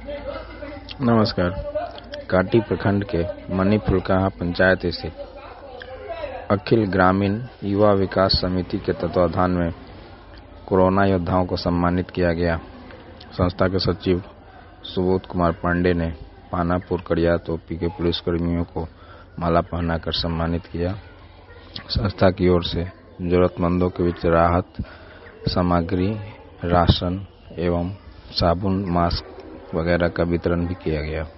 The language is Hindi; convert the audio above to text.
नमस्कार। काटी प्रखंड के मनीफुलकाहा पंचायत स्थित अखिल ग्रामीण युवा विकास समिति के तत्वाधान में कोरोना योद्धाओं को सम्मानित किया गया। संस्था के सचिव सुबोध कुमार पांडे ने पानापुर कड़ियात ओपी के पुलिसकर्मियों को माला पहनाकर सम्मानित किया। संस्था की ओर से जरूरतमंदों के बीच राहत सामग्री, राशन एवं साबुन, मास्क वगैरह का वितरण भी किया गया।